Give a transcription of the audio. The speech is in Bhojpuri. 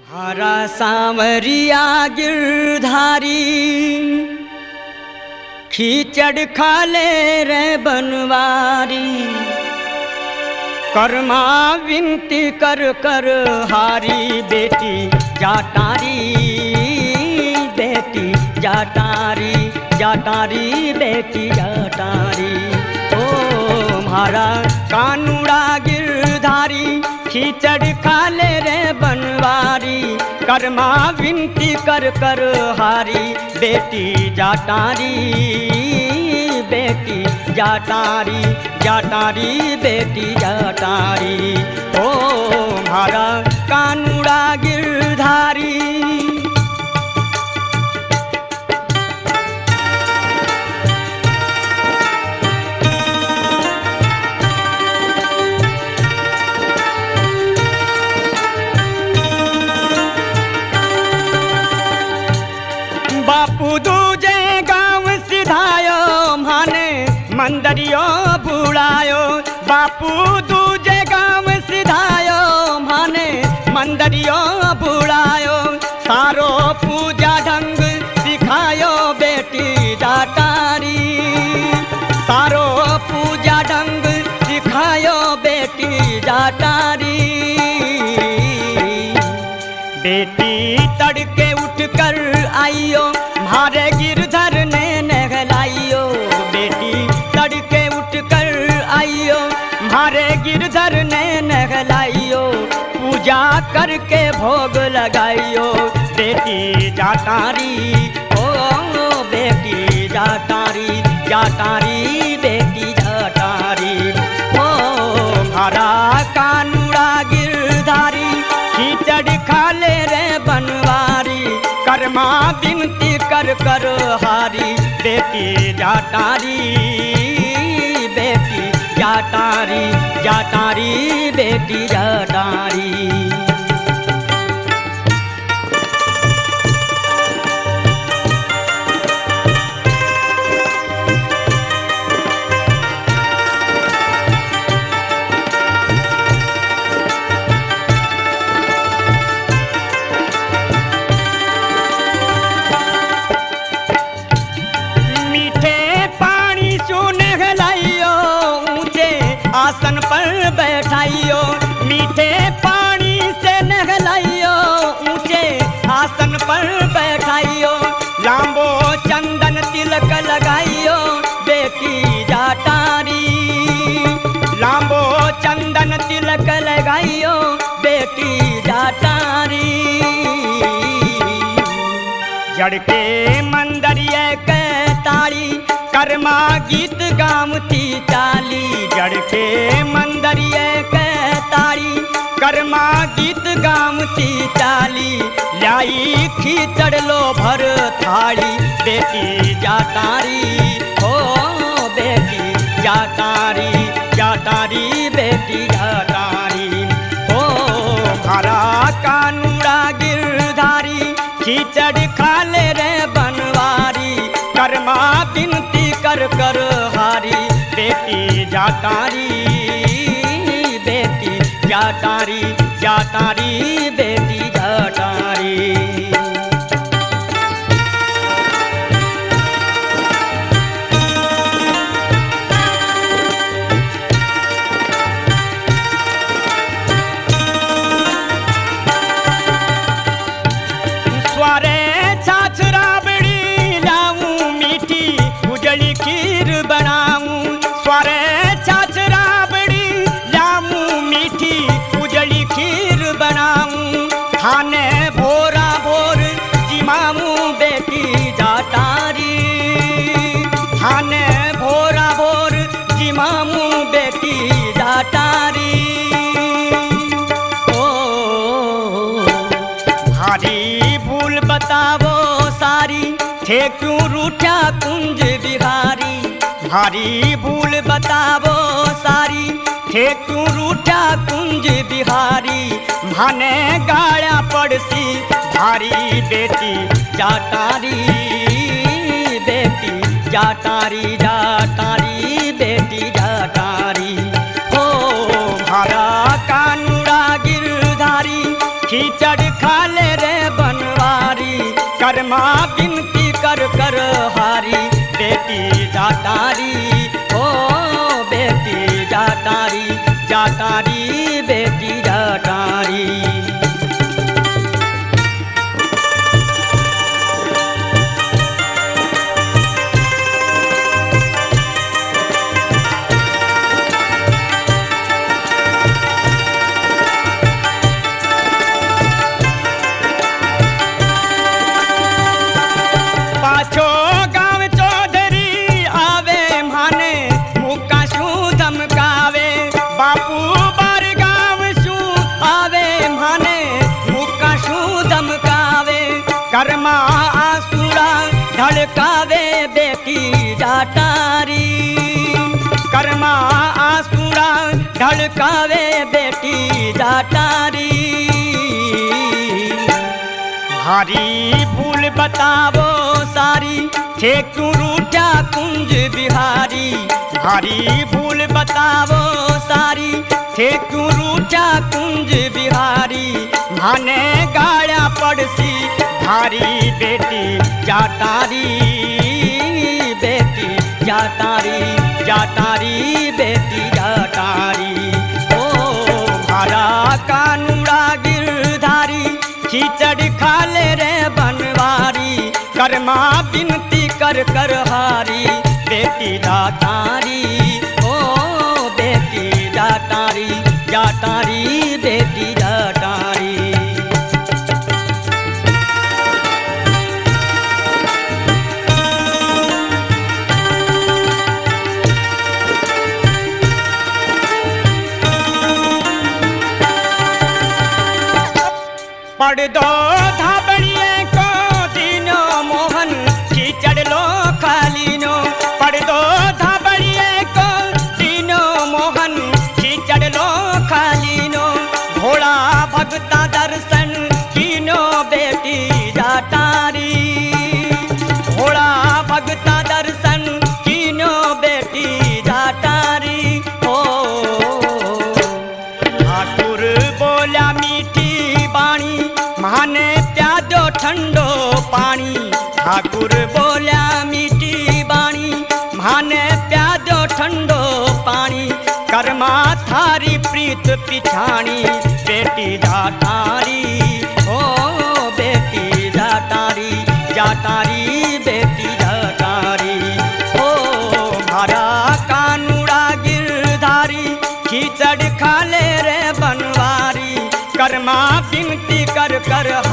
हरा सांवरिया गिरधारी खीचड़ खाले रे बनवारी। कर्मा विनती कर कर हारी बेटी जाटारी, बेटी जाटारी, जाटारी बेटी जाटारी। ओ म्हारा कानूड़ा गिरधारी खीचड़ खाले रे बनवारी। कर्मा विनती कर कर हारी बेटी जाटारी, बेटी जाटारी, जाटारी बेटी जाटारी। ओ म्हारा कानूड़ा गिरधारी। बापू दूजे गाँव सिधायो माने मंदरियो बुलायो। बापू दूजे गाँव सिधायो माने मंदरियो बुलायो। सारो पूजा ढंग सिखायो बेटी जाटारी, सारो पूजा ढंग सिखायो बेटी जाटारी। बेटी तड़के उठ कर आइयो म्हारे गिरधर ने नहलाइयो। बेटी तड़के उठ कर आइयो म्हारे गिरधर ने नहलाइयो। पूजा करके भोग लगाइयो बेटी जाटारी। ओ बेटी जाटारी, जाटारी बेटी जाटारी। ओ म्हारा कानूड़ा गिरधारी खीचड़ खाले रे बनवारी। कर्मा विनती कर कर हारी बेटी जाटारी, बेटी जाटारी, जाटारी बेटी जाटारी। आसन पर बैठाइयो मीठे पानी से नहलाइयो। ऊंचे आसन पर बैठाइयो लांबो चंदन तिलक लगाइयो बेटी जाटारी। लांबो चंदन तिलक लगाइयो बेटी जाटारी। जड़ के मंदरिया के ताड़ी कर्मा गीत गामती चाली। जड़ के मंदरिया के ताड़ी कर्मा गीत गामती चाली। लाई खीचड़ लो भर थाली बेटी जाटारी। हो बेटी जाटारी, जाटारी बेटी जाटारी। हो म्हारा कानूड़ा गिरधारी खीचड़ खाले रे बनवारी। कर्मा विनती कर कर हारी बेटी जाटारी, बेटी जाटारी, जाटारी बेटी जाटारी। खाने भोरा भोर जिमामू बेटी जाटारी। खाने भोरा भोर जिमामू बेटी जाटारी। ओ भारी भूल बतावो सारी थे क्यों रूठा कुंज बिहारी। भारी भूल बतावो सारी थे क्यों रूठा कुंज बिहारी। माने गाड़ा पड़सी भारी बेटी जाटारी, बेटी जाटारी, जाटारी बेटी जाटारी। हो म्हारा कानूड़ा गिरधारी खीचड़ खाले कर्मा बिनती कर कर हारी बेटी जाटारी ओ बेटी जाटारी जाटारी बेटी जाटारी। पाछो गाँव चौधरी आवे माने मुका शू धमकावे बापू बार गाँव शू आवे माने मुका शू धमकावे कर्मा आसुरा ढड़कावे बेटी जाटारी कर्मा आसुरा ढड़कावे बेटी जाटारी। भारी भूल बतावो सारी थे क्यों रूठा कुंज बिहारी भारी भूल बतावो सारी थे क्यों रूठा कुंज बिहारी माने गाड़ा पड़सी भारी बेटी जाटारी बेटी जाटारी जाटारी बेटी जाटारी। ओ भारा कानूड़ा गिरधारी खींचड़ खाले रे बनवारी कर्मा बिनती कर कर हारी बेटी जाटारी ओ बेटी जाटारी जाटारी बेटी जाटारी। पढ़ दो धाबड़िए को दीनो मोहन खींचड़ लो खालीनो पढ़ दो धाबड़िए को दीनो मोहन खींचड़ लो खालीनो भोला भगता दर्शन कीनो बेटी जाटारी भोला भगता दर्शन कीनो बेटी जाटारी। ओ ठाकुर बोला मीठी बाणी माने प्यादो ठंडो पानी ठाकुर बोला मीठी बाणी माने प्यादो ठंडो पानी कर्मा थारी प्रीत पिछाणी बेटी जाटारी ओ बेटी जाटारी जाटारी बेटी जाटारी। ओ भारा कानूड़ा गिरधारी खींचड़ खाले रे बनवारी कर्मा बिनती कर कर